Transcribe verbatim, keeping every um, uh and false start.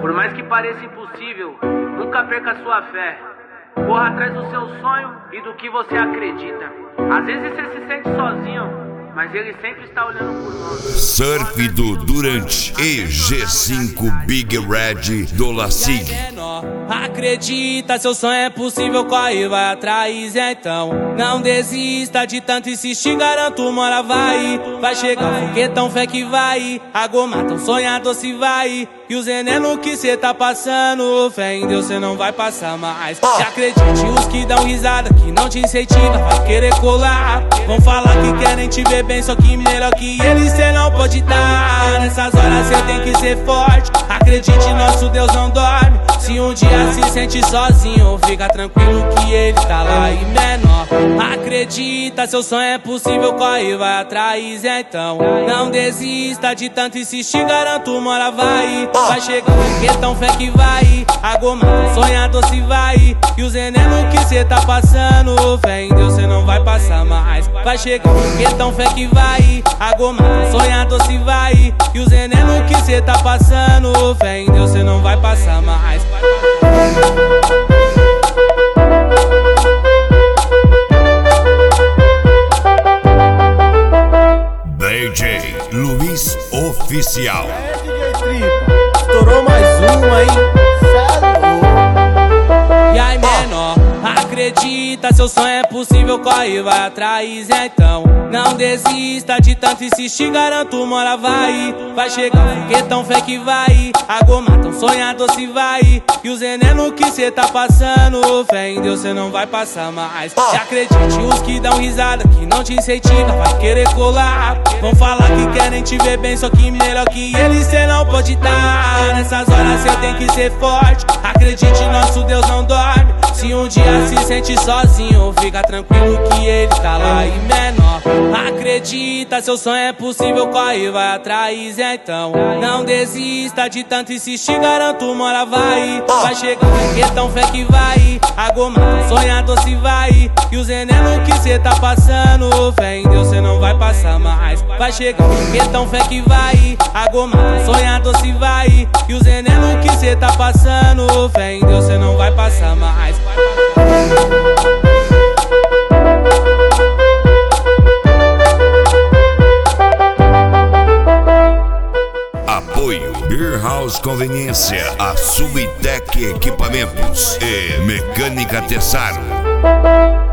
Por mais que pareça impossível, nunca perca sua fé. Corra atrás do seu sonho e do que você acredita. Às vezes você se sente sozinho, mas ele sempre está olhando por nós. Surf do Durante E G cinco Big Red do Lasig. Acredita, seu sonho é possível, corre, vai atrás, então não desista de tanto insistir, garanto, mora vai. Vai chegar o foguetão, fé que vai. A goma tão sonhado se vai. E o veneno que cê tá passando, fé em Deus cê não vai passar mais. E acredite, os que dão risada, que não te incentiva, vai querer colar. Vão falar que querem te ver bem, só que melhor que eles cê não pode dar. Nessas horas cê tem que ser forte. Acredite, nosso Deus não dorme. Se um dia se sente sozinho, fica tranquilo que ele tá lá e menor. Acredita, seu sonho é possível, corre, vai atrás, então não desista de tanto insistir, garanto, mora vai. Vai chegar o foguetão, fé que vai. A goma sonhado se vai. E o veneno que cê tá passando, fé em Deus cê não vai passar mais. Vai chegar o foguetão, fé que vai. A goma sonhado se vai. E o veneno que cê tá passando, fé em Deus cê não vai passar mais. D J Luiz Oficial. É, D J Tripa, estourou mais uma, hein? E aí, menor, acredita, seu sonho é possível, corre, vai atrás, então não desista de tanto insistir, garanto, mora vai. Vai chegar o foguetão, fé que vai. A goma tão sonhado se vai. E o veneno que cê tá passando, fé em Deus cê não vai passar mais. E acredite, os que dão risada, que não te incentiva, vai querer colar. Vão falar que querem te ver bem, só que melhor que eles cê não pode dar. Nessas horas cê tem que ser forte. Acredite, nosso Deus não dorme. Se um dia se sente sozinho, fica tranquilo que ele tá lá e menor. Acredita, seu sonho é possível, corre, vai atrás, então não desista de tanto insistir, garanto, mora vai. Vai chegar o foguetão, fé que vai. A goma sonhado se vai. E o veneno que cê tá passando, fé em Deus cê não vai passar mais. Vai chegar o foguetão, fé que vai. A goma sonhado se vai. E o veneno que cê tá passando, fé em Deus cê não vai passar mais. Apoio Beer House Conveniência, a Subtec Equipamentos e Mecânica Tessaro.